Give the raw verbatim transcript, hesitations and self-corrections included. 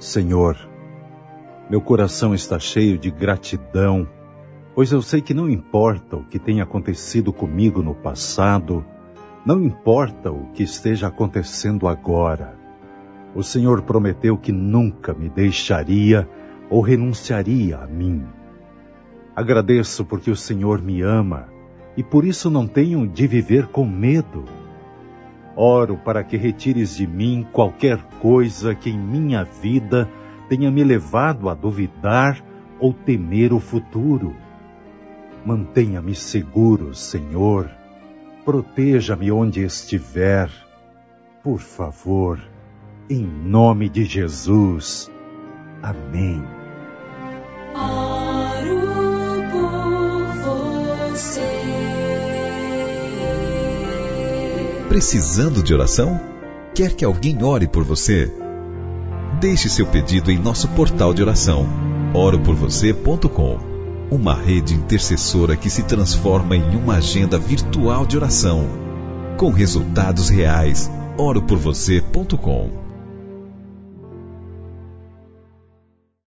Senhor, meu coração está cheio de gratidão, pois eu sei que não importa o que tenha acontecido comigo no passado, não importa o que esteja acontecendo agora. O Senhor prometeu que nunca me deixaria ou renunciaria a mim. Agradeço porque o Senhor me ama e por isso não tenho de viver com medo. Oro para que retires de mim qualquer coisa que em minha vida tenha me levado a duvidar ou temer o futuro. Mantenha-me seguro, Senhor. Proteja-me onde estiver. Por favor, em nome de Jesus. Amém. Oro por você. Precisando de oração? Quer que alguém ore por você? Deixe seu pedido em nosso portal de oração, oro por você ponto com. Uma rede intercessora que se transforma em uma agenda virtual de oração, com resultados reais. oro por você ponto com.